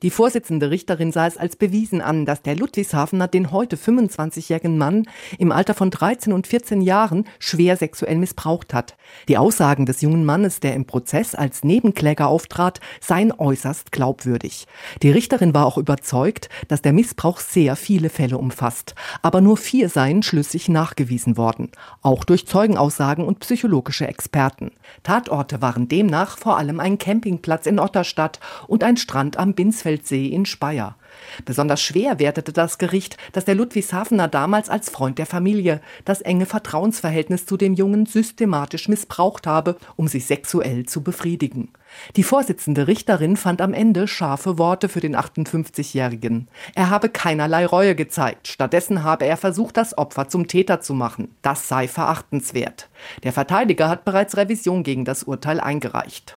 Die vorsitzende Richterin sah es als bewiesen an, dass der Ludwigshafener den heute 25-jährigen Mann im Alter von 13 und 14 Jahren schwer sexuell missbraucht hat. Die Aussagen des jungen Mannes, der im Prozess als Nebenkläger auftrat, seien äußerst glaubwürdig. Die Richterin war auch überzeugt, dass der Missbrauch sehr viele Fälle umfasst. Aber nur 4 seien schlüssig nachgewiesen worden, auch durch Zeugenaussagen und psychologische Experten. Tatorte waren demnach vor allem ein Campingplatz in Otterstadt und ein Strand am Binsfeldsee in Speyer. Besonders schwer wertete das Gericht, dass der Ludwigshafener damals als Freund der Familie das enge Vertrauensverhältnis zu dem Jungen systematisch missbraucht habe, um sich sexuell zu befriedigen. Die vorsitzende Richterin fand am Ende scharfe Worte für den 58-Jährigen. Er habe keinerlei Reue gezeigt. Stattdessen habe er versucht, das Opfer zum Täter zu machen. Das sei verachtenswert. Der Verteidiger hat bereits Revision gegen das Urteil eingereicht.